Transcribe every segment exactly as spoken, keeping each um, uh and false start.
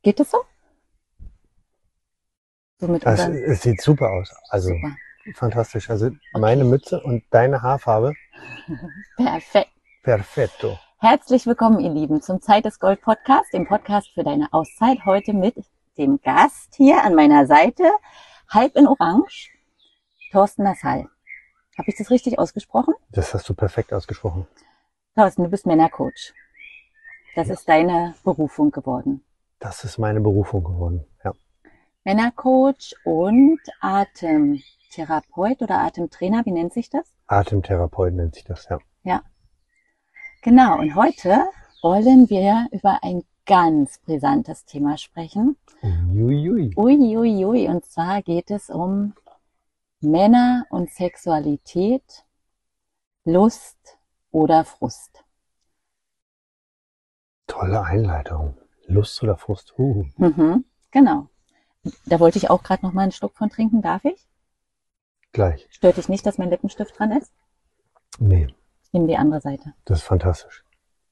Geht es so? So mit Es, unseren... es sieht super aus. Also Super. fantastisch. Also meine Mütze und deine Haarfarbe, Perfekt. perfetto. Herzlich willkommen, ihr Lieben, zum Zeit ist Gold Podcast, dem Podcast für deine Auszeit. Heute mit dem Gast hier an meiner Seite, halb in Orange, Thorsten Nassal. Habe ich das richtig ausgesprochen? Das hast du perfekt ausgesprochen. Thorsten, du bist Männercoach. Das Ja. ist deine Berufung geworden. Das ist meine Berufung geworden. Ja. Männercoach und Atemtherapeut oder Atemtrainer, wie nennt sich das? Atemtherapeut nennt sich das, ja. Ja. Genau, und heute wollen wir über ein ganz brisantes Thema sprechen. Uiuiui. Uiuiui, ui, und zwar geht es um Männer und Sexualität, Lust oder Frust. Tolle Einleitung. Lust oder Frust? Uh. Mhm, genau. Da wollte ich auch gerade noch mal einen Schluck von trinken. Darf ich? Gleich. Stört dich nicht, dass mein Lippenstift dran ist? Nee, Ich nehme die andere Seite. das ist fantastisch.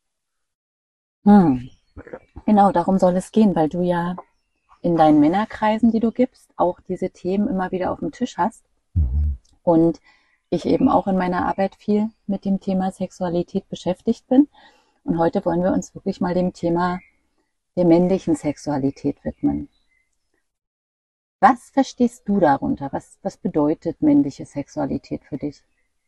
Hm. Genau, darum soll es gehen, weil du ja in deinen Männerkreisen, die du gibst, auch diese Themen immer wieder auf dem Tisch hast. Mhm. Und ich eben auch in meiner Arbeit viel mit dem Thema Sexualität beschäftigt bin. Und heute wollen wir uns wirklich mal dem Thema der männlichen Sexualität widmen. Was verstehst du darunter? Was, was bedeutet männliche Sexualität für dich?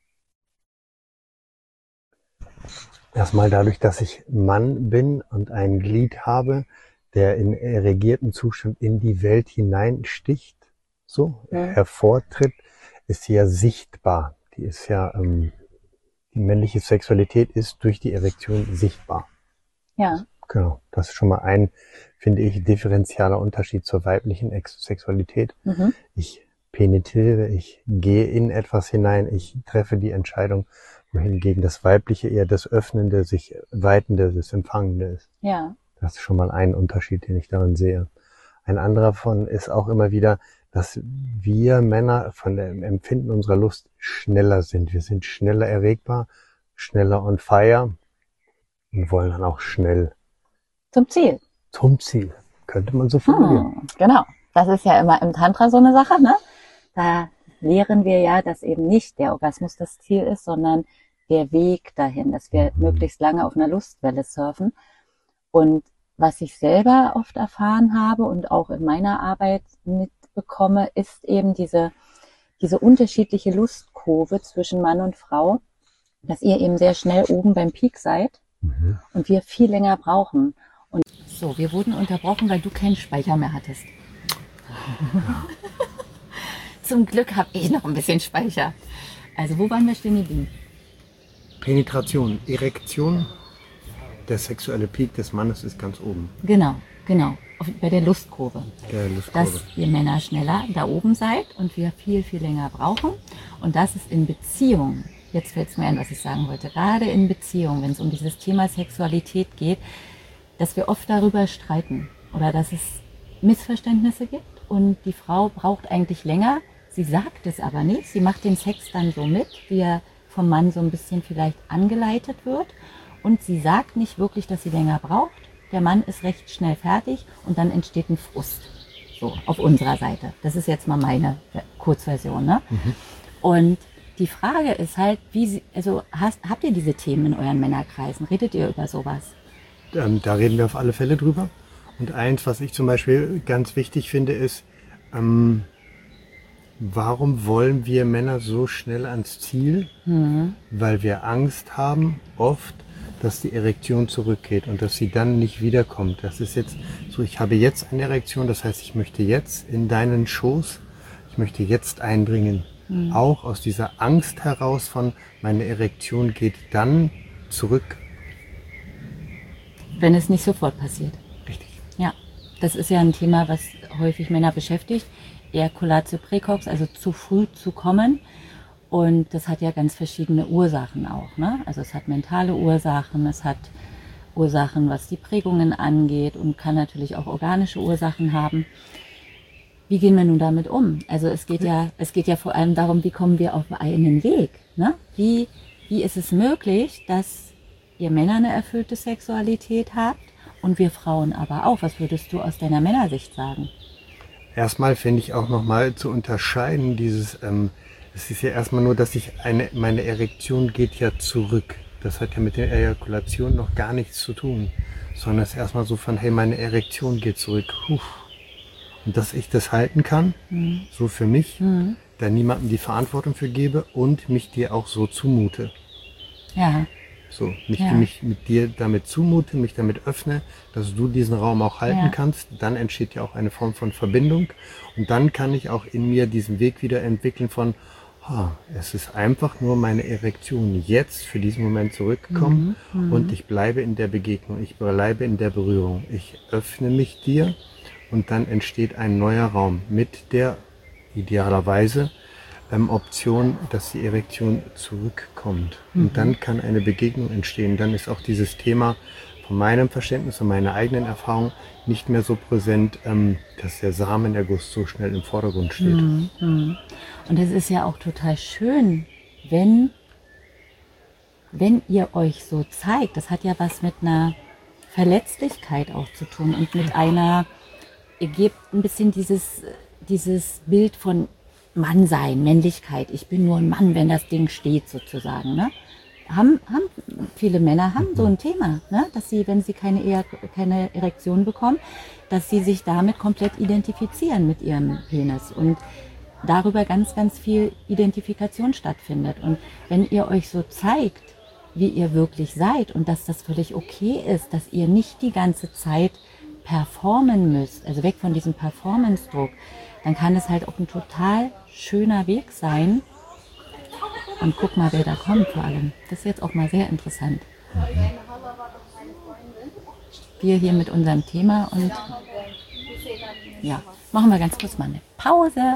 Erstmal dadurch, dass ich Mann bin und ein Glied habe, der in erregierten Zustand in die Welt hineinsticht, so Hm. hervortritt, ist sie ja sichtbar. Die ist ja, ähm, die männliche Sexualität ist durch die Erektion sichtbar. Ja, Genau, das ist schon mal ein, finde ich, differenzieller Unterschied zur weiblichen Ex- Sexualität. mhm. Ich penetriere, ich gehe in etwas hinein, ich treffe die Entscheidung, wohingegen das Weibliche eher das Öffnende, sich Weitende, das Empfangende ist. Ja, Das ist schon mal ein Unterschied, den ich darin sehe. Ein anderer von ist auch immer wieder, dass wir Männer von dem Empfinden unserer Lust schneller sind. Wir sind schneller erregbar, schneller on fire und wollen dann auch schnell zum Ziel. zum Ziel. Könnte man so formulieren. Hm, genau. Das ist ja immer im Tantra so eine Sache, ne? Da lehren wir ja, dass eben nicht der Orgasmus das Ziel ist, sondern der Weg dahin, dass wir Mhm. möglichst lange auf einer Lustwelle surfen. Und was ich selber oft erfahren habe und auch in meiner Arbeit mitbekomme, ist eben diese, diese unterschiedliche Lustkurve zwischen Mann und Frau, dass ihr eben sehr schnell oben beim Peak seid Mhm. und wir viel länger brauchen. Und so, wir wurden unterbrochen, weil du keinen Speicher mehr hattest. Zum Glück habe ich noch ein bisschen Speicher. Also, wo waren wir stehen geblieben? Penetration, Erektion, der sexuelle Peak des Mannes ist ganz oben. Genau, genau. Auf, bei der Lustkurve. Der Lustkurve. Dass ihr Männer schneller da oben seid und wir viel, viel länger brauchen. Und das ist in Beziehungen. Jetzt fällt es mir ein, was ich sagen wollte. Gerade in Beziehungen, wenn es um dieses Thema Sexualität geht, dass wir oft darüber streiten oder dass es Missverständnisse gibt und die Frau braucht eigentlich länger. Sie sagt es aber nicht. Sie macht den Sex dann so mit, wie er vom Mann so ein bisschen vielleicht angeleitet wird. Und sie sagt nicht wirklich, dass sie länger braucht. Der Mann ist recht schnell fertig und dann entsteht ein Frust. So, auf unserer Seite. Das ist jetzt mal meine Kurzversion, ne? Mhm. Und die Frage ist halt, wie sie, also hast, habt ihr diese Themen in euren Männerkreisen? Redet ihr über sowas? Ähm, da reden wir auf alle Fälle drüber. Und eins, was ich zum Beispiel ganz wichtig finde, ist, ähm, warum wollen wir Männer so schnell ans Ziel? Mhm. Weil wir Angst haben, oft, dass die Erektion zurückgeht und dass sie dann nicht wiederkommt. Das ist jetzt so, ich habe jetzt eine Erektion, das heißt, ich möchte jetzt in deinen Schoß, ich möchte jetzt einbringen. Mhm. Auch aus dieser Angst heraus von, meine Erektion geht dann zurück. Wenn es nicht sofort passiert. Richtig. Ja, das ist ja ein Thema, was häufig Männer beschäftigt. Ejaculatio precox, also zu früh zu kommen. Und das hat ja ganz verschiedene Ursachen auch, ne? Also es hat mentale Ursachen, es hat Ursachen, was die Prägungen angeht und kann natürlich auch organische Ursachen haben. Wie gehen wir nun damit um? Also es geht ja, es geht ja vor allem darum, wie kommen wir auf einen Weg, ne? Wie, wie ist es möglich, dass ihr Männer eine erfüllte Sexualität habt und wir Frauen aber auch. Was würdest du aus deiner Männersicht sagen? Erstmal finde ich auch nochmal zu unterscheiden, dieses, ähm, es ist ja erstmal nur, dass ich eine, meine Erektion geht ja zurück. Das hat ja mit der Ejakulation noch gar nichts zu tun, sondern es ist erstmal so von, hey, meine Erektion geht zurück. Puh. Und dass ich das halten kann, mhm. so für mich, mhm. da niemandem die Verantwortung für gebe und mich dir auch so zumute. Ja. So, nicht ja. mich mit dir damit zumute, mich damit öffne, dass du diesen Raum auch halten ja. kannst. Dann entsteht ja auch eine Form von Verbindung. Und dann kann ich auch in mir diesen Weg wieder entwickeln von, oh, es ist einfach nur meine Erektion jetzt für diesen Moment zurückgekommen mhm. und ich bleibe in der Begegnung, ich bleibe in der Berührung. Ich öffne mich dir und dann entsteht ein neuer Raum mit der idealerweise Ähm, Option, dass die Erektion zurückkommt. Mhm. Und dann kann eine Begegnung entstehen. Dann ist auch dieses Thema von meinem Verständnis und meiner eigenen Erfahrung nicht mehr so präsent, ähm, dass der Samenerguss so schnell im Vordergrund steht. Mhm. Und es ist ja auch total schön, wenn, wenn ihr euch so zeigt. Das hat ja was mit einer Verletzlichkeit auch zu tun und mit einer, ihr gebt ein bisschen dieses, dieses Bild von Mann sein, Männlichkeit. Ich bin nur ein Mann, wenn das Ding steht sozusagen. Ne? Haben, haben, viele Männer haben so ein Thema, ne? Dass sie, wenn sie keine, Ehe, keine Erektion bekommen, dass sie sich damit komplett identifizieren mit ihrem Penis und darüber ganz, ganz viel Identifikation stattfindet. Und wenn ihr euch so zeigt, wie ihr wirklich seid und dass das völlig okay ist, dass ihr nicht die ganze Zeit performen müsst, also weg von diesem Performance-Druck, dann kann es halt auch ein total schöner Weg sein. Und guck mal, wer da kommt vor allem. Das ist jetzt auch mal sehr interessant. Wir hier mit unserem Thema und ja, machen wir ganz kurz mal eine Pause.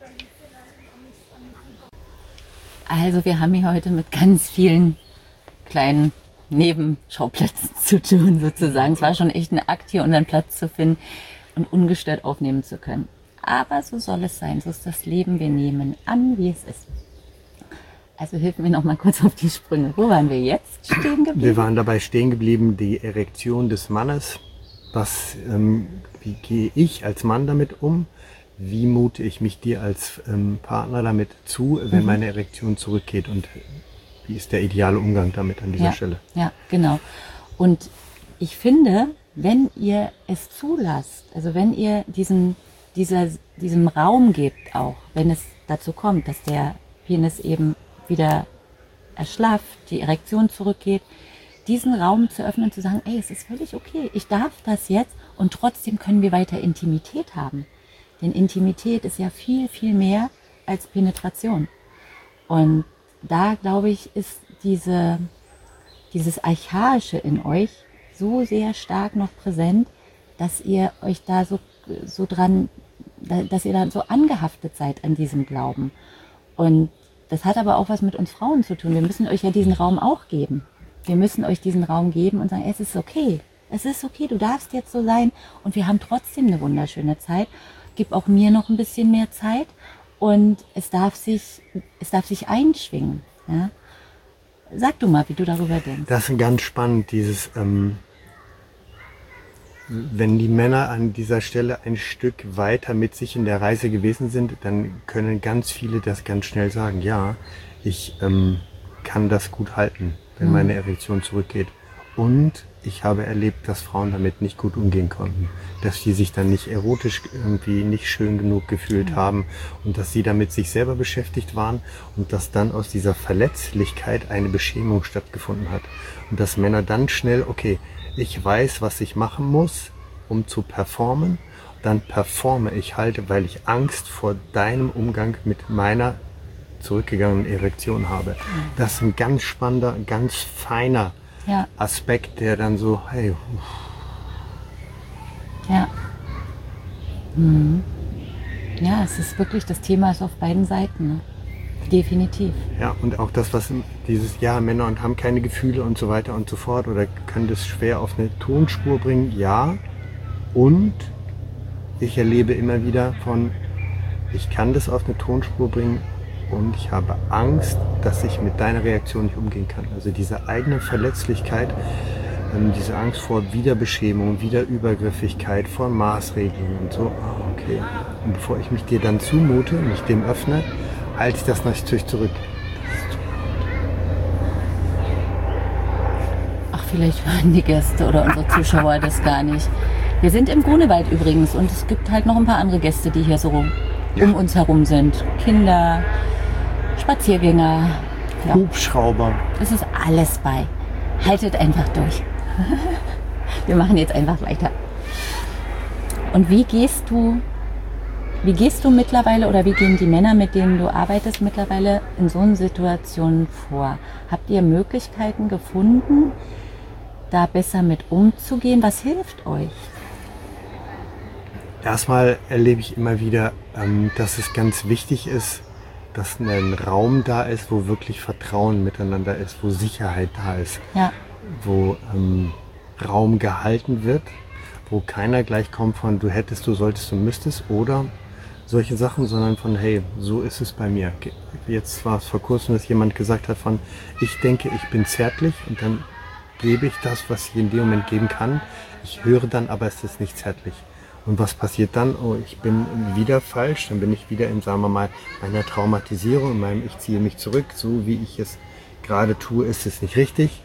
Also wir haben hier heute mit ganz vielen kleinen Nebenschauplätzen zu tun sozusagen. Es war schon echt ein Akt, hier unseren Platz zu finden und ungestört aufnehmen zu können. Aber so soll es sein, so ist das Leben. Wir nehmen an, wie es ist. Also hilf mir noch mal kurz auf die Sprünge. Wo waren wir jetzt stehen geblieben? Wir waren dabei stehen geblieben, die Erektion des Mannes. Was, ähm, wie gehe ich als Mann damit um? Wie mute ich mich dir als ähm, Partner damit zu, wenn mhm. meine Erektion zurückgeht? Und wie ist der ideale Umgang damit an dieser ja, Stelle? Ja, genau. Und ich finde, wenn ihr es zulasst, also wenn ihr diesen Dieser, diesem Raum gibt auch, wenn es dazu kommt, dass der Penis eben wieder erschlafft, die Erektion zurückgeht, diesen Raum zu öffnen und zu sagen, ey, es ist völlig okay, ich darf das jetzt und trotzdem können wir weiter Intimität haben. Denn Intimität ist ja viel, viel mehr als Penetration. Und da, glaube ich, ist diese, dieses Archaische in euch so sehr stark noch präsent, dass ihr euch da so, so dran, dass ihr da so angehaftet seid an diesem Glauben. Und das hat aber auch was mit uns Frauen zu tun. Wir müssen euch ja diesen Raum auch geben. Wir müssen euch diesen Raum geben und sagen, es ist okay. Es ist okay, du darfst jetzt so sein. Und wir haben trotzdem eine wunderschöne Zeit. Gib auch mir noch ein bisschen mehr Zeit. Und es darf sich, es darf sich einschwingen. Ja? Sag du mal, wie du darüber denkst. Das ist ganz spannend, dieses... Ähm Wenn die Männer an dieser Stelle ein Stück weiter mit sich in der Reise gewesen sind, dann können ganz viele das ganz schnell sagen, ja, ich ähm, kann das gut halten, wenn meine Erektion zurückgeht. Und ich habe erlebt, dass Frauen damit nicht gut umgehen konnten, dass sie sich dann nicht erotisch irgendwie nicht schön genug gefühlt haben und dass sie damit sich selber beschäftigt waren und dass dann aus dieser Verletzlichkeit eine Beschämung stattgefunden hat. Und dass Männer dann schnell, okay, ich weiß, was ich machen muss, um zu performen. Dann performe ich halt, weil ich Angst vor deinem Umgang mit meiner zurückgegangenen Erektion habe. Das ist ein ganz spannender, ganz feiner ja. Aspekt, der dann so, hey. Uff. Ja. Mhm. Ja, es ist wirklich, das Thema ist auf beiden Seiten. Ne? Definitiv. Ja, und auch das, was dieses, ja, Männer und haben keine Gefühle und so weiter und so fort oder können das schwer auf eine Tonspur bringen, ja. Und ich erlebe immer wieder von, ich kann das auf eine Tonspur bringen und ich habe Angst, dass ich mit deiner Reaktion nicht umgehen kann. Also diese eigene Verletzlichkeit ähm, diese Angst vor Wiederbeschämung, Wiederübergriffigkeit, vor Maßregeln und so. Ah, okay. Und bevor ich mich dir dann zumute, mich dem öffne, halte ich das natürlich zurück. Ach, vielleicht hören die Gäste oder unsere Zuschauer das gar nicht. Wir sind im Grunewald übrigens und es gibt halt noch ein paar andere Gäste, die hier so ja. um uns herum sind. Kinder, Spaziergänger, ja. Hubschrauber. Es ist alles bei. Haltet einfach durch. Wir machen jetzt einfach weiter. Und wie gehst du, wie gehst du mittlerweile oder wie gehen die Männer, mit denen du arbeitest, mittlerweile in so einer Situation vor? Habt ihr Möglichkeiten gefunden, da besser mit umzugehen? Was hilft euch? Erstmal erlebe ich immer wieder, dass es ganz wichtig ist, dass ein Raum da ist, wo wirklich Vertrauen miteinander ist, wo Sicherheit da ist, ja. wo ähm, Raum gehalten wird, wo keiner gleich kommt von du hättest, du solltest, du müsstest oder solche Sachen, sondern von hey, so ist es bei mir. Jetzt war es vor kurzem, dass jemand gesagt hat von ich denke, ich bin zärtlich und dann gebe ich das, was ich in dem Moment geben kann. Ich höre dann, aber es ist nicht zärtlich. Und was passiert dann? Oh, ich bin wieder falsch, dann bin ich wieder in, sagen wir mal, meiner Traumatisierung, in meinem ich ziehe mich zurück, so wie ich es gerade tue, ist es nicht richtig.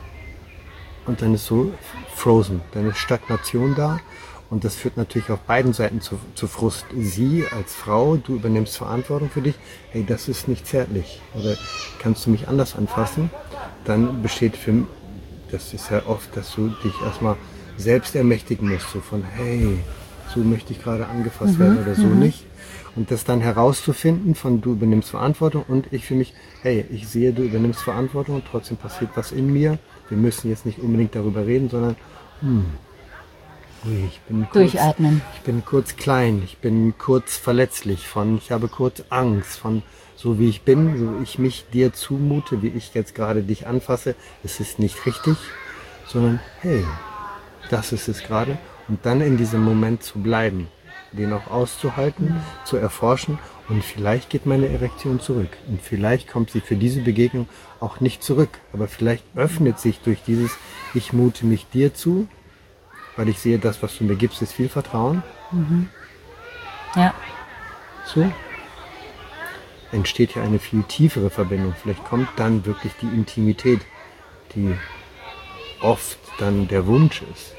Und dann ist so frozen, dann ist Stagnation da und das führt natürlich auf beiden Seiten zu, zu Frust. Sie als Frau, du übernimmst Verantwortung für dich, hey, das ist nicht zärtlich oder kannst du mich anders anfassen? Dann besteht für mich, das ist ja oft, dass du dich erstmal selbst ermächtigen musst, so von hey, so möchte ich gerade angefasst mhm, werden oder so mhm. nicht. Und das dann herauszufinden von du übernimmst Verantwortung und ich für mich, hey, ich sehe, du übernimmst Verantwortung und trotzdem passiert was in mir. Wir müssen jetzt nicht unbedingt darüber reden, sondern hm, ui, ich bin kurz, durchatmen. Ich bin kurz klein, ich bin kurz verletzlich, von ich habe kurz Angst, von so wie ich bin, so wie ich mich dir zumute, wie ich jetzt gerade dich anfasse, es ist nicht richtig, sondern hey, das ist es gerade. Und dann in diesem Moment zu bleiben, den auch auszuhalten, mhm. zu erforschen und vielleicht geht meine Erektion zurück und vielleicht kommt sie für diese Begegnung auch nicht zurück, aber vielleicht öffnet sich durch dieses ich mute mich dir zu, weil ich sehe, das, was du mir gibst, ist viel Vertrauen. Mhm. Ja. So entsteht ja eine viel tiefere Verbindung. Vielleicht kommt dann wirklich die Intimität, die oft dann der Wunsch ist.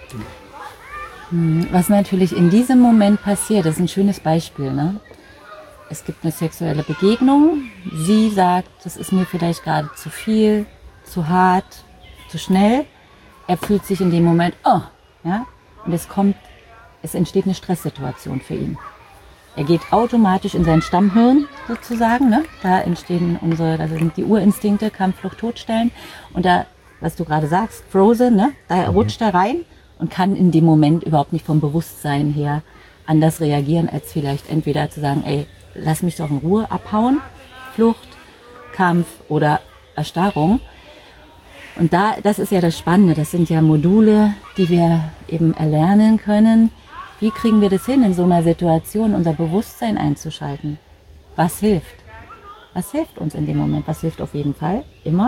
Was natürlich in diesem Moment passiert, das ist ein schönes Beispiel, ne? Es gibt eine sexuelle Begegnung, sie sagt, das ist mir vielleicht gerade zu viel, zu hart, zu schnell. Er fühlt sich in dem Moment, oh, ja, und es kommt, es entsteht eine Stresssituation für ihn. Er geht automatisch in sein Stammhirn sozusagen, ne? Da entstehen unsere, da sind die Urinstinkte, Kampf, Flucht, Todstellen und da, was du gerade sagst, Frozen, ne? Da rutscht er rein. Und kann in dem Moment überhaupt nicht vom Bewusstsein her anders reagieren, als vielleicht entweder zu sagen, ey, lass mich doch in Ruhe abhauen, Flucht, Kampf oder Erstarrung. Und da, das ist ja das Spannende, das sind ja Module, die wir eben erlernen können. Wie kriegen wir das hin, in so einer Situation unser Bewusstsein einzuschalten? Was hilft? Was hilft uns in dem Moment? Was hilft auf jeden Fall? Immer?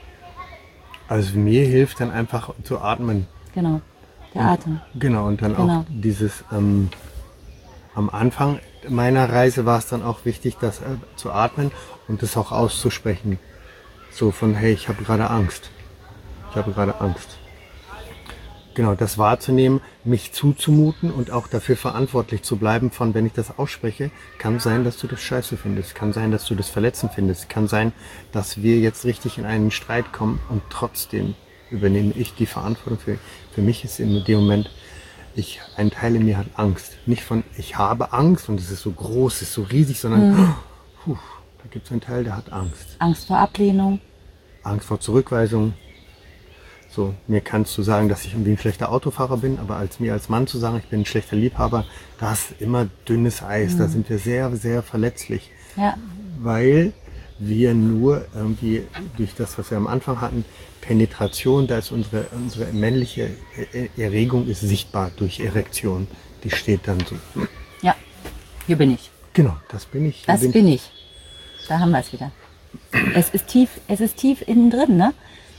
Also mir hilft dann einfach zu atmen. Genau. Der Atem. Und, genau, und dann genau. auch dieses, ähm, am Anfang meiner Reise war es dann auch wichtig, das äh, zu atmen und das auch auszusprechen. So von, hey, ich habe gerade Angst. Ich habe gerade Angst. Genau, das wahrzunehmen, mich zuzumuten und auch dafür verantwortlich zu bleiben von, wenn ich das ausspreche, kann sein, dass du das scheiße findest, kann sein, dass du das verletzend findest, kann sein, dass wir jetzt richtig in einen Streit kommen und trotzdem übernehme ich die Verantwortung für. Für mich ist in dem Moment, ich, ein Teil in mir hat Angst. Nicht von, ich habe Angst und es ist so groß, es ist so riesig, sondern mhm. puh, da gibt es einen Teil, der hat Angst. Angst vor Ablehnung. Angst vor Zurückweisung. So, mir kannst du sagen, dass ich irgendwie ein schlechter Autofahrer bin, aber als mir als Mann zu sagen, ich bin ein schlechter Liebhaber, da ist immer dünnes Eis, mhm. da sind wir sehr, sehr verletzlich. Ja. Weil wir nur irgendwie durch das, was wir am Anfang hatten, Penetration, da ist unsere, unsere männliche Erregung ist sichtbar durch Erektion. Die steht dann so. Ja, hier bin ich. Genau, das bin ich. Das bin, bin ich. Da haben wir es wieder. Es ist tief, es ist tief innen drin, ne?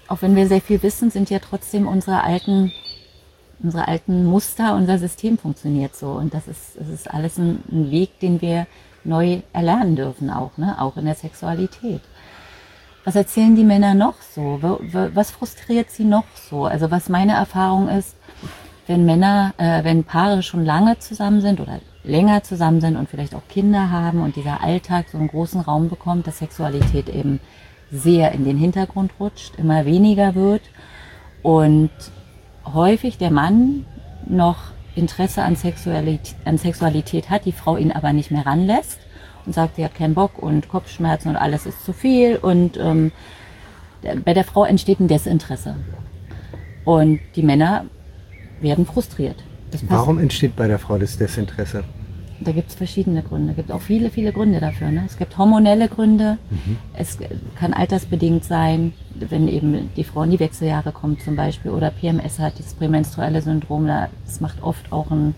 auch wenn wir sehr viel wissen, sind ja trotzdem unsere alten, unsere alten Muster, unser System funktioniert so. Und das ist, das ist alles ein, ein Weg, den wir neu erlernen dürfen auch, ne? Auch in der Sexualität. Was erzählen die Männer noch so? Was frustriert sie noch so? Also was meine Erfahrung ist, wenn Männer, äh, wenn Paare schon lange zusammen sind oder länger zusammen sind und vielleicht auch Kinder haben und dieser Alltag so einen großen Raum bekommt, dass Sexualität eben sehr in den Hintergrund rutscht, immer weniger wird und häufig der Mann noch Interesse an Sexualität, an Sexualität hat, die Frau ihn aber nicht mehr ranlässt und sagt, sie hat keinen Bock und Kopfschmerzen und alles ist zu viel und ähm, bei der Frau entsteht ein Desinteresse und die Männer werden frustriert. Warum entsteht bei der Frau das Desinteresse? Da gibt es verschiedene Gründe. Es gibt auch viele, viele Gründe dafür. Ne? Es gibt hormonelle Gründe. Mhm. Es kann altersbedingt sein, wenn eben die Frau in die Wechseljahre kommt zum Beispiel oder P M S hat, das prämenstruelle Syndrom. Das macht oft auch einen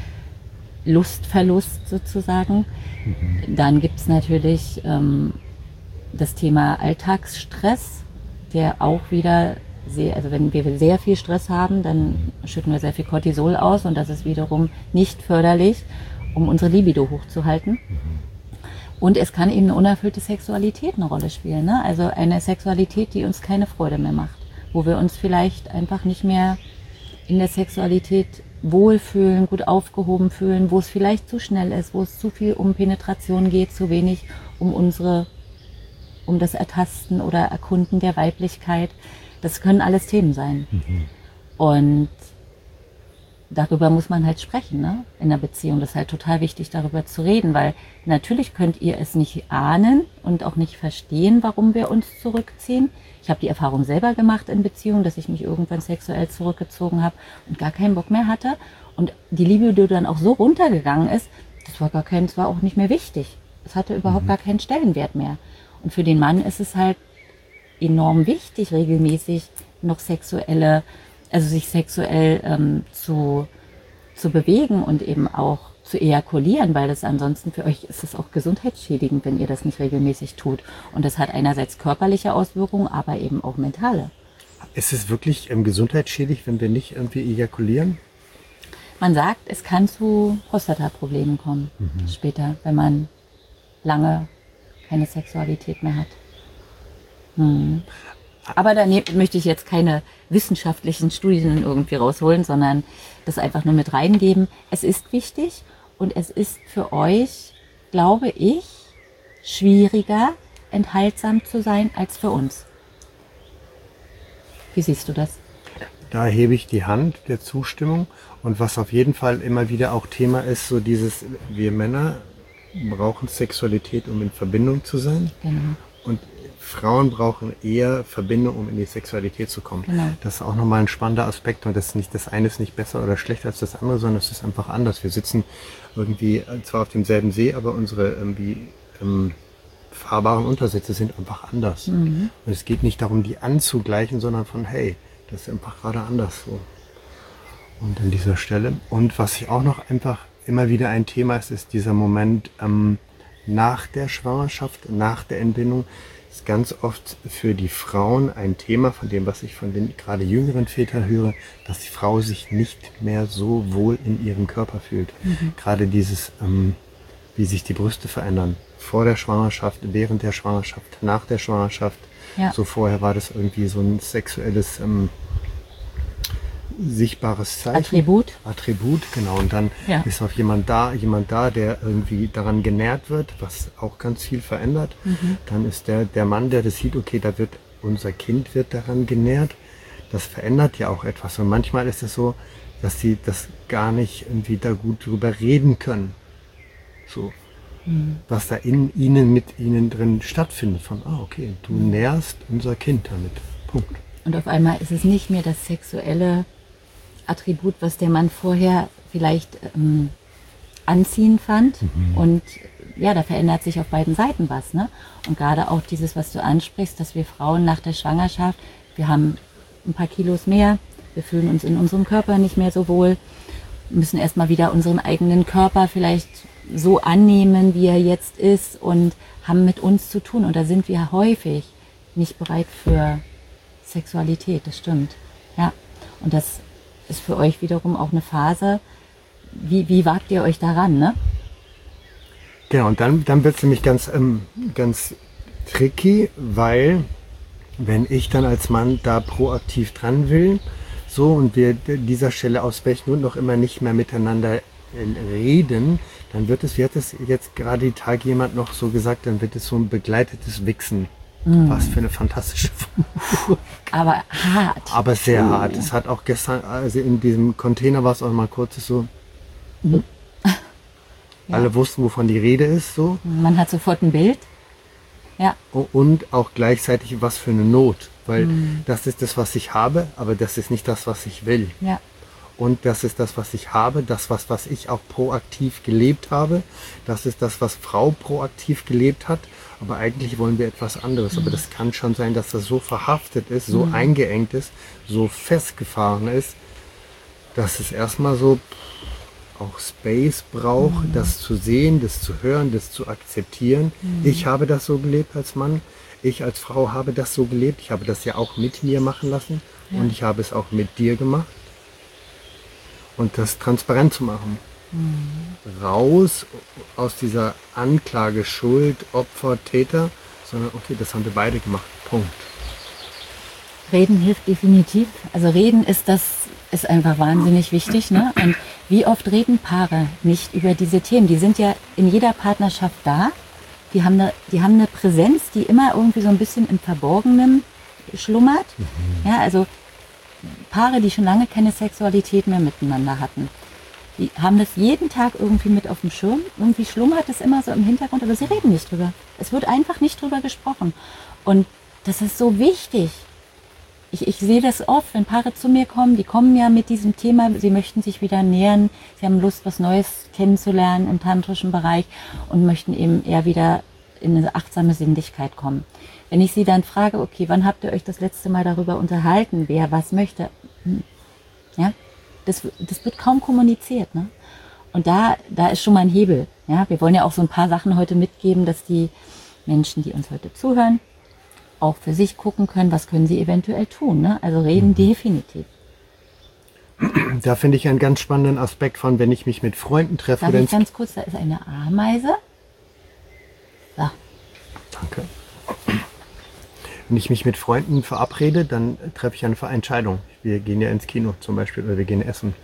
Lustverlust sozusagen. Mhm. Dann gibt es natürlich ähm, das Thema Alltagsstress, der auch wieder sehr, also wenn wir sehr viel Stress haben, dann schütten wir sehr viel Cortisol aus und das ist wiederum nicht förderlich, um unsere Libido hochzuhalten. Und es kann eben eine unerfüllte Sexualität eine Rolle spielen. Ne? Also eine Sexualität, die uns keine Freude mehr macht. Wo wir uns vielleicht einfach nicht mehr in der Sexualität wohlfühlen, gut aufgehoben fühlen, wo es vielleicht zu schnell ist, wo es zu viel um Penetration geht, zu wenig um unsere, um das Ertasten oder Erkunden der Weiblichkeit. Das können alles Themen sein. Mhm. Und darüber muss man halt sprechen, ne? In der Beziehung. Das ist halt total wichtig, darüber zu reden, weil natürlich könnt ihr es nicht ahnen und auch nicht verstehen, warum wir uns zurückziehen. Ich habe die Erfahrung selber gemacht in Beziehungen, dass ich mich irgendwann sexuell zurückgezogen habe und gar keinen Bock mehr hatte. Und die Libido dann auch so runtergegangen ist, das war gar kein, das war auch nicht mehr wichtig. Es hatte überhaupt mhm. gar keinen Stellenwert mehr. Und für den Mann ist es halt enorm wichtig, regelmäßig noch sexuelle also sich sexuell ähm, zu, zu bewegen und eben auch zu ejakulieren, weil das ansonsten für euch ist es auch gesundheitsschädigend, wenn ihr das nicht regelmäßig tut. Und das hat einerseits körperliche Auswirkungen, aber eben auch mentale. Ist es wirklich ähm, gesundheitsschädigend, wenn wir nicht irgendwie ejakulieren? Man sagt, es kann zu Prostataproblemen kommen mhm. später, wenn man lange keine Sexualität mehr hat. Hm. Aber da ne- möchte ich jetzt keine wissenschaftlichen Studien irgendwie rausholen, sondern das einfach nur mit reingeben. Es ist wichtig und es ist für euch, glaube ich, schwieriger, enthaltsam zu sein als für uns. Wie siehst du das? Da hebe ich die Hand der Zustimmung und was auf jeden Fall immer wieder auch Thema ist, so dieses, wir Männer brauchen Sexualität, um in Verbindung zu sein. Genau. Und Frauen brauchen eher Verbindung, um in die Sexualität zu kommen. Genau. Das ist auch nochmal ein spannender Aspekt und das ist nicht, das eine ist nicht besser oder schlechter als das andere, sondern es ist einfach anders. Wir sitzen irgendwie zwar auf demselben See, aber unsere irgendwie ähm, fahrbaren Untersätze sind einfach anders. Mhm. Und es geht nicht darum, die anzugleichen, sondern von, hey, das ist einfach gerade anders so. Und an dieser Stelle. Und was ich auch noch einfach immer wieder ein Thema ist, ist dieser Moment ähm, nach der Schwangerschaft, nach der Entbindung, ist ganz oft für die Frauen ein Thema, von dem, was ich von den gerade jüngeren Vätern höre, dass die Frau sich nicht mehr so wohl in ihrem Körper fühlt. Mhm. Gerade dieses, ähm, wie sich die Brüste verändern. Vor der Schwangerschaft, während der Schwangerschaft, nach der Schwangerschaft. Ja. So vorher war das irgendwie so ein sexuelles, ähm, sichtbares Zeichen. Attribut. Attribut, genau. Und dann ja. ist auch jemand da, jemand da, der irgendwie daran genährt wird, was auch ganz viel verändert. Mhm. Dann ist der, der Mann, der das sieht, okay, da wird, unser Kind wird daran genährt. Das verändert ja auch etwas. Und manchmal ist es so, dass sie das gar nicht irgendwie da gut drüber reden können. So. Mhm. Was da in ihnen, mit ihnen drin stattfindet. Von, ah, okay, du nährst unser Kind damit. Punkt. Und auf einmal ist es nicht mehr das sexuelle Attribut, was der Mann vorher vielleicht ähm, anziehend fand. Mhm. Und ja, da verändert sich auf beiden Seiten was. Ne? Und gerade auch dieses, was du ansprichst, dass wir Frauen nach der Schwangerschaft, wir haben ein paar Kilos mehr, wir fühlen uns in unserem Körper nicht mehr so wohl, müssen erstmal wieder unseren eigenen Körper vielleicht so annehmen, wie er jetzt ist und haben mit uns zu tun. Und da sind wir häufig nicht bereit für Sexualität, das stimmt. Ja, und das ist für euch wiederum auch eine Phase, wie, wie wagt ihr euch daran, ne? Genau, und dann, dann wird es nämlich ganz, ähm, ganz tricky, weil wenn ich dann als Mann da proaktiv dran will, so und wir an dieser Stelle aus welchem Grund noch immer nicht mehr miteinander reden, dann wird es, wie hat es jetzt gerade die Tage jemand noch so gesagt, dann wird es so ein begleitetes Wichsen. Mm. Was für eine fantastische Form. Aber hart. Aber sehr oh. hart. Es hat auch gestern, also in diesem Container war es auch mal kurz so, mhm. ja. alle wussten, wovon die Rede ist. So. Man hat sofort ein Bild. Ja. Und auch gleichzeitig was für eine Not. Weil mm. das ist das, was ich habe, aber das ist nicht das, was ich will. Ja. Und das ist das, was ich habe, das, was, was ich auch proaktiv gelebt habe. Das ist das, was Frau proaktiv gelebt hat. Aber eigentlich wollen wir etwas anderes. Mhm. Aber das kann schon sein, dass das so verhaftet ist, so mhm. eingeengt ist, so festgefahren ist, dass es erstmal so auch Space braucht, mhm. das zu sehen, das zu hören, das zu akzeptieren. Mhm. Ich habe das so gelebt als Mann. Ich als Frau habe das so gelebt. Ich habe das ja auch mit mir machen lassen. Ja. Und ich habe es auch mit dir gemacht. Und das transparent zu machen. Mhm. Raus aus dieser Anklage, Schuld, Opfer, Täter, sondern okay, das haben wir beide gemacht. Punkt. Reden hilft definitiv. Also reden ist das, ist einfach wahnsinnig wichtig. Ne? Und wie oft reden Paare nicht über diese Themen? Die sind ja in jeder Partnerschaft da. Die haben eine, die haben eine Präsenz, die immer irgendwie so ein bisschen im Verborgenen schlummert. Mhm. Ja, also Paare, die schon lange keine Sexualität mehr miteinander hatten, die haben das jeden Tag irgendwie mit auf dem Schirm. Irgendwie schlummert es immer so im Hintergrund, aber sie reden nicht drüber. Es wird einfach nicht drüber gesprochen. Und das ist so wichtig. Ich, ich sehe das oft, wenn Paare zu mir kommen, die kommen ja mit diesem Thema, sie möchten sich wieder nähern, sie haben Lust, was Neues kennenzulernen im tantrischen Bereich und möchten eben eher wieder in eine achtsame Sinnlichkeit kommen. Wenn ich sie dann frage, okay, wann habt ihr euch das letzte Mal darüber unterhalten, wer was möchte? Ja, das, das wird kaum kommuniziert. Ne? Und da, da ist schon mal ein Hebel. Ja? Wir wollen ja auch so ein paar Sachen heute mitgeben, dass die Menschen, die uns heute zuhören, auch für sich gucken können, was können sie eventuell tun. Ne? Also reden mhm. definitiv. Da finde ich einen ganz spannenden Aspekt von, wenn ich mich mit Freunden treffe. Darf ich ganz kurz, da ist eine Ameise. So. Danke. Wenn ich mich mit Freunden verabrede, dann treffe ich eine Entscheidung. Wir gehen ja ins Kino zum Beispiel oder wir gehen essen.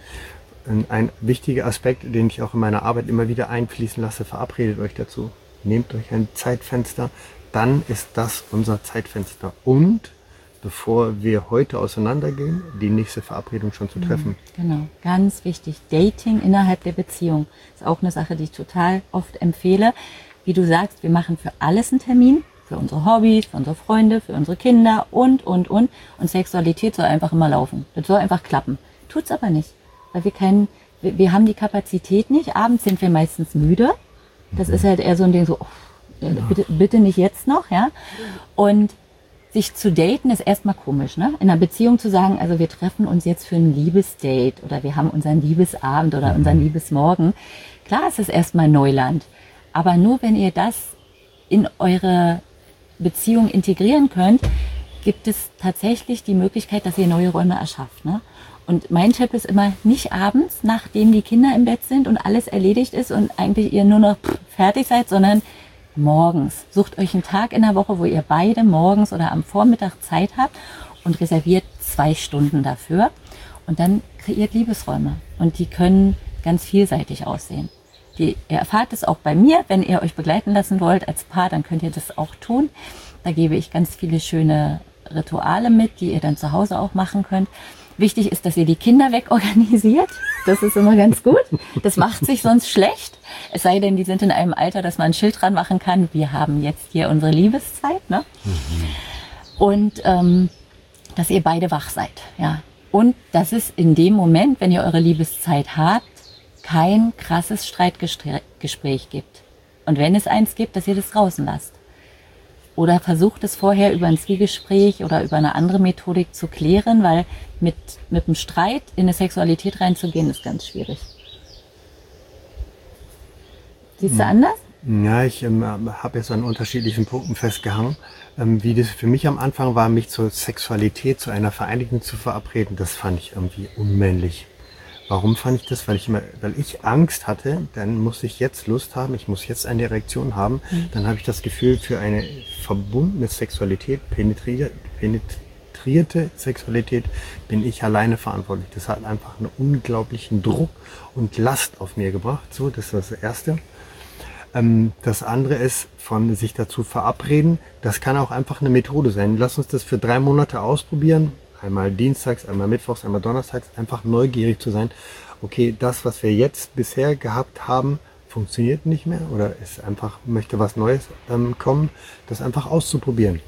Ein wichtiger Aspekt, den ich auch in meiner Arbeit immer wieder einfließen lasse, verabredet euch dazu. Nehmt euch ein Zeitfenster, dann ist das unser Zeitfenster. Und bevor wir heute auseinandergehen, die nächste Verabredung schon zu treffen. Genau, ganz wichtig. Dating innerhalb der Beziehung ist auch eine Sache, die ich total oft empfehle. Wie du sagst, wir machen für alles einen Termin. Für unsere Hobbys, für unsere Freunde, für unsere Kinder und, und, und. Und Sexualität soll einfach immer laufen. Das soll einfach klappen. Tut's aber nicht. Weil wir kennen, wir, wir haben die Kapazität nicht. Abends sind wir meistens müde. Das mhm. ist halt eher so ein Ding so, oh, bitte, bitte nicht jetzt noch, ja. Und sich zu daten ist erstmal komisch, ne? In einer Beziehung zu sagen, also wir treffen uns jetzt für ein Liebesdate oder wir haben unseren Liebesabend oder unseren Liebesmorgen. Klar, es ist erstmal Neuland. Aber nur wenn ihr das in eure Beziehung integrieren könnt, gibt es tatsächlich die Möglichkeit, dass ihr neue Räume erschafft. Ne? Und mein Tipp ist immer, nicht abends, nachdem die Kinder im Bett sind und alles erledigt ist und eigentlich ihr nur noch fertig seid, sondern morgens. Sucht euch einen Tag in der Woche, wo ihr beide morgens oder am Vormittag Zeit habt und reserviert zwei Stunden dafür. Und dann kreiert Liebesräume. Und die können ganz vielseitig aussehen. Die, ihr erfahrt es auch bei mir, wenn ihr euch begleiten lassen wollt als Paar, dann könnt ihr das auch tun. Da gebe ich ganz viele schöne Rituale mit, die ihr dann zu Hause auch machen könnt. Wichtig ist, dass ihr die Kinder wegorganisiert. Das ist immer ganz gut. Das macht sich sonst schlecht. Es sei denn, die sind in einem Alter, dass man ein Schild dran machen kann. Wir haben jetzt hier unsere Liebeszeit. Ne? Mhm. Und ähm, dass ihr beide wach seid. Ja. Und dass es in dem Moment, wenn ihr eure Liebeszeit habt, kein krasses Streitgespräch gibt. Und wenn es eins gibt, dass ihr das draußen lasst. Oder versucht es vorher über ein Zwiegespräch oder über eine andere Methodik zu klären, weil mit, mit dem Streit in eine Sexualität reinzugehen, ist ganz schwierig. Siehst du anders? Ja, ich ähm, habe jetzt an unterschiedlichen Punkten festgehangen. Ähm, wie das für mich am Anfang war, mich zur Sexualität, zu einer Vereinigung zu verabreden, das fand ich irgendwie unmännlich. Warum fand ich das? Weil ich immer, weil ich Angst hatte, dann muss ich jetzt Lust haben, ich muss jetzt eine Erektion haben, dann habe ich das Gefühl, für eine verbundene Sexualität, penetrierte, penetrierte Sexualität, bin ich alleine verantwortlich. Das hat einfach einen unglaublichen Druck und Last auf mir gebracht. So, das war das Erste. Ähm, das andere ist, von sich dazu verabreden, das kann auch einfach eine Methode sein. Lass uns das für drei Monate ausprobieren. Einmal dienstags, einmal mittwochs, einmal donnerstags, einfach neugierig zu sein. Okay, das, was wir jetzt bisher gehabt haben, funktioniert nicht mehr oder ist einfach, möchte was Neues ähm, kommen, das einfach auszuprobieren.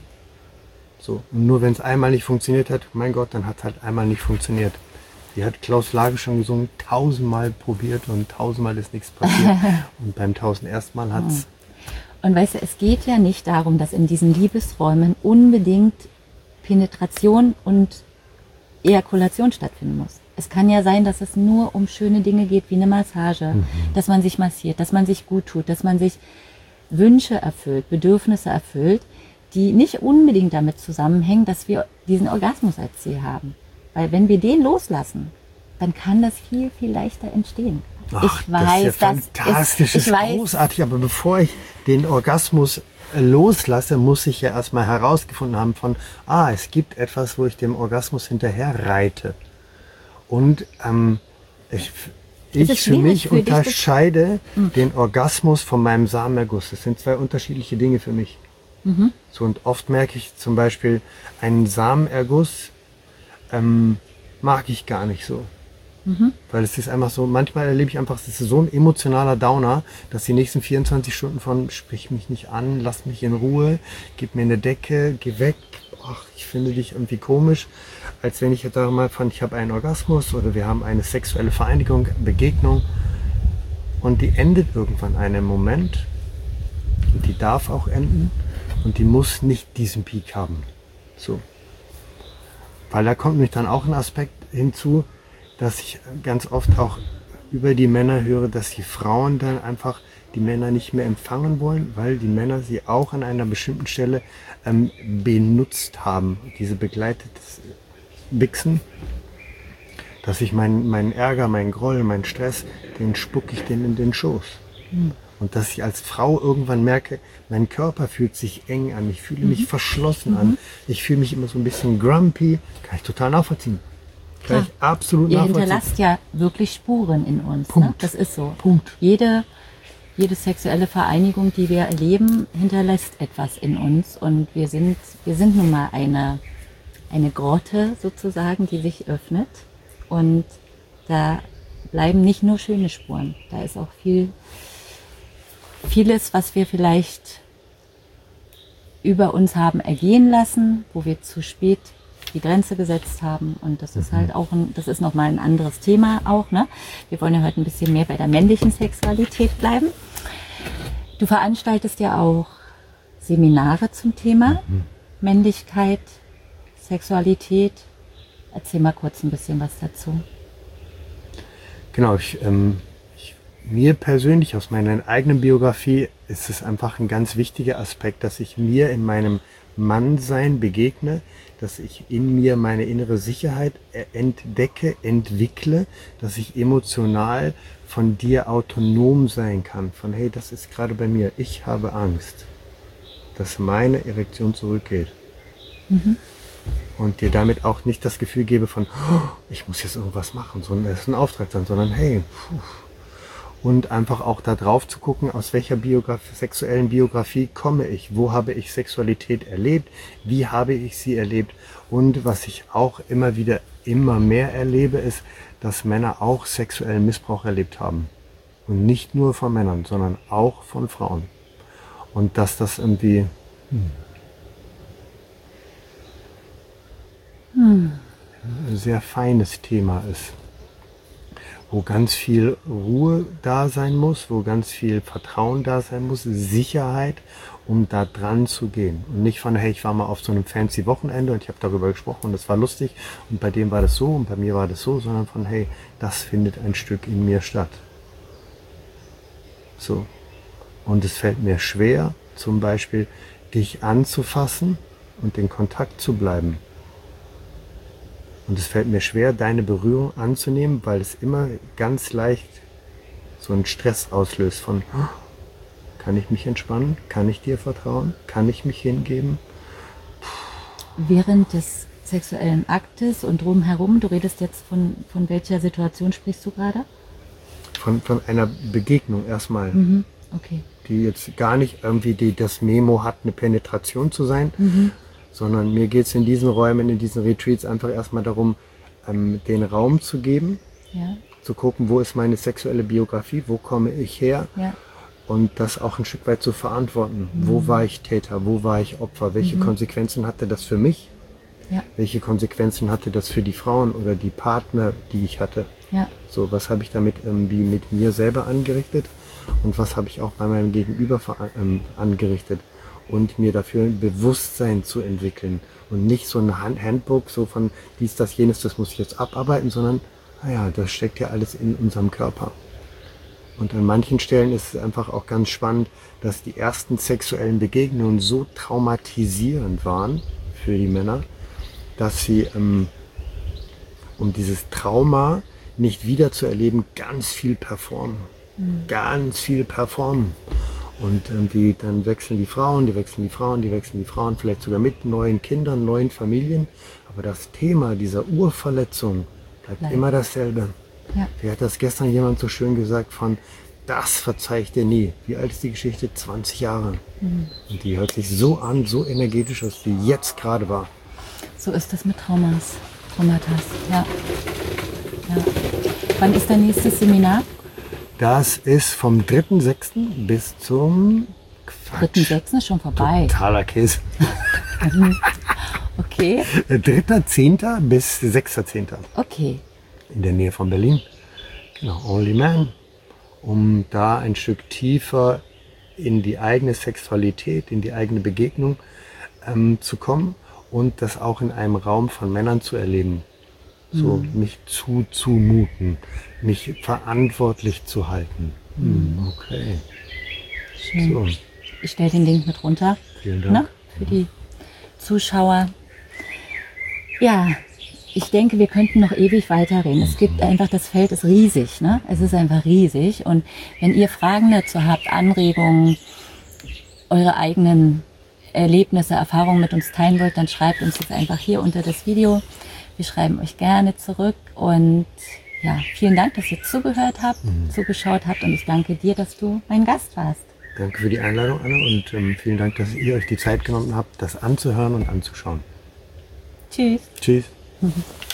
So, und nur wenn es einmal nicht funktioniert hat, mein Gott, dann hat es halt einmal nicht funktioniert. Die hat Klaus Lage schon gesungen, tausendmal probiert und tausendmal ist nichts passiert. Und beim tausendersten Mal hat es... Und weißt du, es geht ja nicht darum, dass in diesen Liebesräumen unbedingt Penetration und Ejakulation stattfinden muss. Es kann ja sein, dass es nur um schöne Dinge geht, wie eine Massage, mhm. dass man sich massiert, dass man sich gut tut, dass man sich Wünsche erfüllt, Bedürfnisse erfüllt, die nicht unbedingt damit zusammenhängen, dass wir diesen Orgasmus als Ziel haben. Weil wenn wir den loslassen, dann kann das viel, viel leichter entstehen. Ach, ich weiß, das ist ja fantastisch, das ist, ich weiß, großartig, aber bevor ich den Orgasmus loslasse, muss ich ja erstmal herausgefunden haben von, ah, es gibt etwas, wo ich dem Orgasmus hinterher reite. Und ähm, ich, ich für mich für unterscheide dich, den Orgasmus von meinem Samenerguss. Das sind zwei unterschiedliche Dinge für mich. Mhm. So, und oft merke ich zum Beispiel, einen Samenerguss ähm, mag ich gar nicht so. Mhm. Weil es ist einfach so, manchmal erlebe ich einfach, es ist so ein emotionaler Downer, dass die nächsten vierundzwanzig Stunden von sprich mich nicht an, lass mich in Ruhe, gib mir eine Decke, geh weg, ach, ich finde dich irgendwie komisch, als wenn ich jetzt mal fand, ich habe einen Orgasmus oder wir haben eine sexuelle Vereinigung, Begegnung und die endet irgendwann einen Moment und die darf auch enden und die muss nicht diesen Peak haben. So. Weil da kommt nämlich dann auch ein Aspekt hinzu, dass ich ganz oft auch über die Männer höre, dass die Frauen dann einfach die Männer nicht mehr empfangen wollen, weil die Männer sie auch an einer bestimmten Stelle ähm, benutzt haben. Diese begleitetes Wichsen, dass ich meinen mein Ärger, meinen Groll, meinen Stress, den spucke ich denen in den Schoß. Mhm. Und dass ich als Frau irgendwann merke, mein Körper fühlt sich eng an, ich fühle mich mhm. verschlossen mhm. an, ich fühle mich immer so ein bisschen grumpy, kann ich total nachvollziehen. Kann ich absolut Ihr nachvollziehen. Ihr hinterlasst ja wirklich Spuren in uns. Punkt. Ne? Das ist so. Punkt. Jede, jede sexuelle Vereinigung, die wir erleben, hinterlässt etwas in uns. Und wir sind, wir sind nun mal eine, eine Grotte sozusagen, die sich öffnet. Und da bleiben nicht nur schöne Spuren. Da ist auch viel, vieles, was wir vielleicht über uns haben ergehen lassen, wo wir zu spät die Grenze gesetzt haben, und das ist halt auch ein, das ist nochmal ein anderes Thema auch, ne? Wir wollen ja heute ein bisschen mehr bei der männlichen Sexualität bleiben. Du veranstaltest ja auch Seminare zum Thema mhm. Männlichkeit, Sexualität. Erzähl mal kurz ein bisschen was dazu. Genau, ich, ähm, ich, mir persönlich aus meiner eigenen Biografie ist es einfach ein ganz wichtiger Aspekt, dass ich mir in meinem Mannsein begegne, dass ich in mir meine innere Sicherheit entdecke, entwickle, dass ich emotional von dir autonom sein kann. Von hey, das ist gerade bei mir, ich habe Angst, dass meine Erektion zurückgeht. Mhm. Und dir damit auch nicht das Gefühl gebe von, oh, ich muss jetzt irgendwas machen, sondern es ist ein Auftrag dann, sondern hey, puh. Und einfach auch da drauf zu gucken, aus welcher Biografie, sexuellen Biografie komme ich, wo habe ich Sexualität erlebt, wie habe ich sie erlebt, und was ich auch immer wieder, immer mehr erlebe, ist, dass Männer auch sexuellen Missbrauch erlebt haben. Und nicht nur von Männern, sondern auch von Frauen. Und dass das irgendwie hm, hm. ein sehr feines Thema ist. Wo ganz viel Ruhe da sein muss, wo ganz viel Vertrauen da sein muss, Sicherheit, um da dran zu gehen. Und nicht von, hey, ich war mal auf so einem fancy Wochenende und ich habe darüber gesprochen und das war lustig und bei dem war das so und bei mir war das so, sondern von, hey, das findet ein Stück in mir statt. So. Und es fällt mir schwer, zum Beispiel dich anzufassen und in Kontakt zu bleiben. Und es fällt mir schwer, deine Berührung anzunehmen, weil es immer ganz leicht so einen Stress auslöst von, kann ich mich entspannen? Kann ich dir vertrauen? Kann ich mich hingeben? Während des sexuellen Aktes und drumherum, du redest jetzt von, von welcher Situation sprichst du gerade? Von, von einer Begegnung erstmal, Mhm. Okay. die jetzt gar nicht irgendwie die, das Memo hat, eine Penetration zu sein, Mhm. sondern mir geht es in diesen Räumen, in diesen Retreats einfach erstmal darum, ähm, den Raum zu geben, Ja. zu gucken, wo ist meine sexuelle Biografie, wo komme ich her, Ja. und das auch ein Stück weit zu verantworten. Mhm. Wo war ich Täter, wo war ich Opfer, welche Mhm. Konsequenzen hatte das für mich, Ja. welche Konsequenzen hatte das für die Frauen oder die Partner, die ich hatte. Ja. So, was habe ich damit irgendwie mit mir selber angerichtet und was habe ich auch bei meinem Gegenüber ver- ähm, angerichtet, und mir dafür ein Bewusstsein zu entwickeln und nicht so ein Hand- Handbook so von dies, das, jenes, das muss ich jetzt abarbeiten, sondern naja, das steckt ja alles in unserem Körper. Und an manchen Stellen ist es einfach auch ganz spannend, dass die ersten sexuellen Begegnungen so traumatisierend waren für die Männer, dass sie, ähm, um dieses Trauma nicht wieder zu erleben, ganz viel performen. Mhm. Ganz viel performen. Und irgendwie dann wechseln die Frauen, die wechseln die Frauen, die wechseln die Frauen, vielleicht sogar mit neuen Kindern, neuen Familien. Aber das Thema dieser Urverletzung bleibt Bleibt. immer dasselbe. Ja. Wie hat das gestern jemand so schön gesagt von, das verzeih ich dir nie. Wie alt ist die Geschichte? zwanzig Jahre. Mhm. Und die hört sich so an, so energetisch, als die jetzt gerade war. So ist das mit Traumas. Traumatas, ja. ja. Wann ist dein nächstes Seminar? Das ist vom dritten sechsten bis zum dritten sechsten ist schon vorbei. Totaler Käse. Okay. dritter zehnter bis sechster zehnter Okay. In der Nähe von Berlin. Genau, Only Man. Um da ein Stück tiefer in die eigene Sexualität, in die eigene Begegnung ähm, zu kommen und das auch in einem Raum von Männern zu erleben. So, mhm. mich zuzumuten, mich verantwortlich zu halten. Mhm. Okay. Schön. So. Ich stelle den Link mit runter. Vielen Dank. Ne? Für die Zuschauer. Ja, ich denke, wir könnten noch ewig weiterreden. Es gibt einfach, das Feld ist riesig, ne? Es ist einfach riesig. Und wenn ihr Fragen dazu habt, Anregungen, eure eigenen Erlebnisse, Erfahrungen mit uns teilen wollt, dann schreibt uns jetzt einfach hier unter das Video. Wir schreiben euch gerne zurück. Und ja, vielen Dank, dass ihr zugehört habt, mhm. zugeschaut habt. Und ich danke dir, dass du mein Gast warst. Danke für die Einladung, Anna. Und ähm, vielen Dank, dass ihr euch die Zeit genommen habt, das anzuhören und anzuschauen. Tschüss. Tschüss. Mhm.